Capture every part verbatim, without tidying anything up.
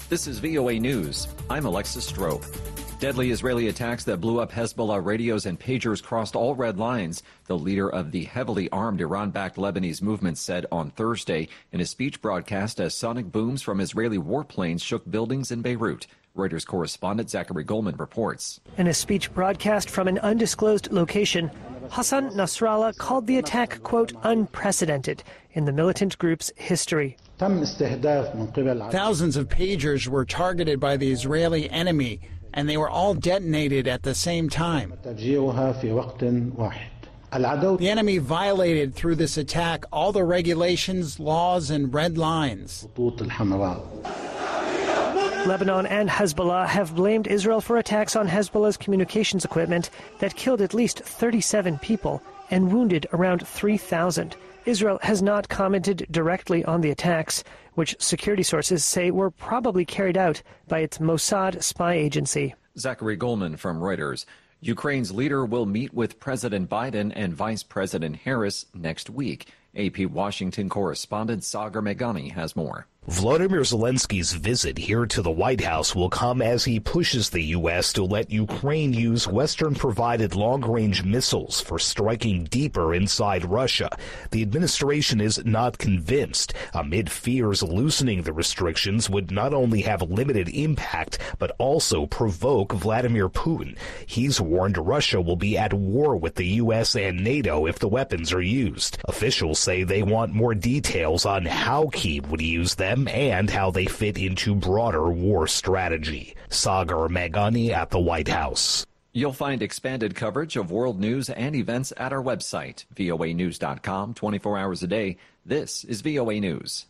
This is V O A News. I'm Alexis Strope. Deadly Israeli attacks that blew up Hezbollah radios and pagers crossed all red lines, the leader of the heavily armed Iran-backed Lebanese movement said on Thursday in a speech broadcast as sonic booms from Israeli warplanes shook buildings in Beirut. Reuters correspondent Zachary Goldman reports. In a speech broadcast from an undisclosed location, Hassan Nasrallah called the attack, quote, unprecedented in the militant group's history. Thousands of pagers were targeted by the Israeli enemy, and they were all detonated at the same time. The enemy violated through this attack all the regulations, laws, and red lines. Lebanon and Hezbollah have blamed Israel for attacks on Hezbollah's communications equipment that killed at least thirty-seven people and wounded around three thousand. Israel has not commented directly on the attacks, which security sources say were probably carried out by its Mossad spy agency. Zachary Goldman from Reuters. Ukraine's leader will meet with President Biden and Vice President Harris next week. A P Washington correspondent Sagar Meghani has more. Volodymyr Zelensky's visit here to the White House will come as he pushes the U S to let Ukraine use Western-provided long-range missiles for striking deeper inside Russia. The administration is not convinced, amid fears loosening the restrictions would not only have limited impact, but also provoke Vladimir Putin. He's warned Russia will be at war with the U S and NATO if the weapons are used. Officials say they want more details on how Kyiv would use them and how they fit into broader war strategy. Sagar Meghani at the White House. You'll find expanded coverage of world news and events at our website, V O A news dot com, twenty-four hours a day. This is V O A News.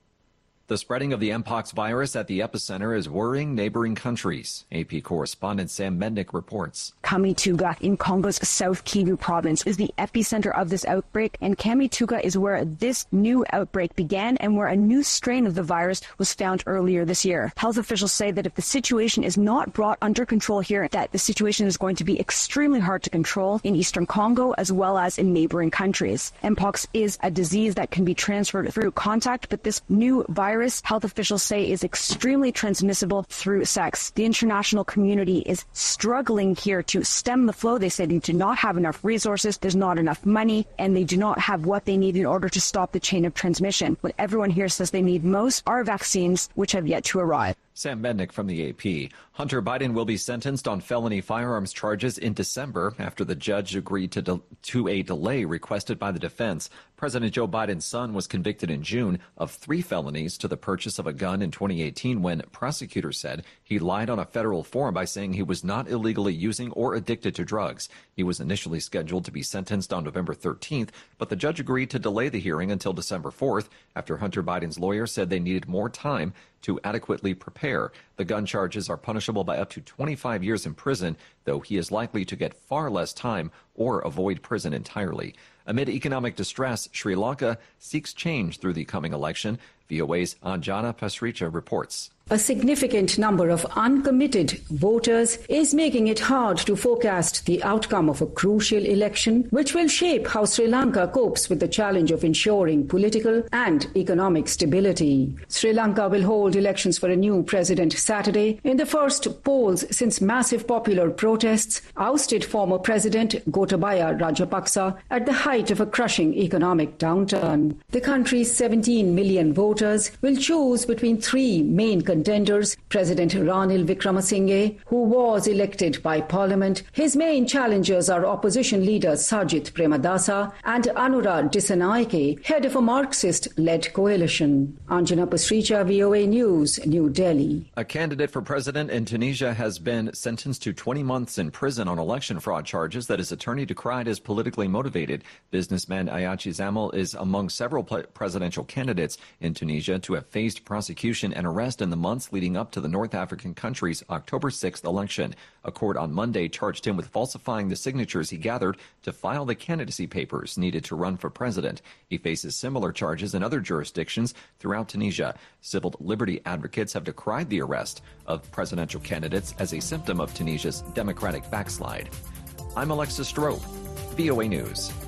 The spreading of the Mpox virus at the epicenter is worrying neighboring countries. A P correspondent Sam Mendick reports. Kamituga in Congo's South Kivu province is the epicenter of this outbreak, and Kamituga is where this new outbreak began and where a new strain of the virus was found earlier this year. Health officials say that if the situation is not brought under control here, that the situation is going to be extremely hard to control in eastern Congo as well as in neighboring countries. Mpox is a disease that can be transferred through contact, but this new virus health officials say is extremely transmissible through sex. The international community is struggling here to stem the flow. They say they do not have enough resources, there's not enough money, and they do not have what they need in order to stop the chain of transmission. What everyone here says they need most are vaccines, which have yet to arrive. Sam Mendick from the A P. Hunter Biden will be sentenced on felony firearms charges in December after the judge agreed to, de- to a delay requested by the defense. President Joe Biden's son was convicted in June of three felonies to the purchase of a gun in twenty eighteen when prosecutors said he lied on a federal form by saying he was not illegally using or addicted to drugs. He was initially scheduled to be sentenced on November thirteenth, but the judge agreed to delay the hearing until December fourth after Hunter Biden's lawyer said they needed more time to adequately prepare. The gun charges are punishable by up to twenty-five years in prison, though he is likely to get far less time or avoid prison entirely. Amid economic distress, Sri Lanka seeks change through the coming election. V O A's Anjana Pasricha reports. A significant number of uncommitted voters is making it hard to forecast the outcome of a crucial election, which will shape how Sri Lanka copes with the challenge of ensuring political and economic stability. Sri Lanka will hold elections for a new president Saturday in the first polls since massive popular protests ousted former President Gotabaya Rajapaksa at the height of a crushing economic downturn. The country's seventeen million voters will choose between three main contenders: President Ranil Wickremesinghe, who was elected by Parliament. His main challengers are opposition leader Sajith Premadasa and Anura Dissanayake, head of a Marxist-led coalition. Anjana Pasricha, V O A News, New Delhi. A candidate for president in Tunisia has been sentenced to twenty months in prison on election fraud charges that his attorney decried as politically motivated. Businessman Ayachi Zamel is among several presidential candidates in Tunisia to have faced prosecution and arrest in the months leading up to the North African country's October sixth election. A court on Monday charged him with falsifying the signatures he gathered to file the candidacy papers needed to run for president. He faces similar charges in other jurisdictions throughout Tunisia. Civil liberty advocates have decried the arrest of presidential candidates as a symptom of Tunisia's democratic backslide. I'm Alexis Strope, V O A News.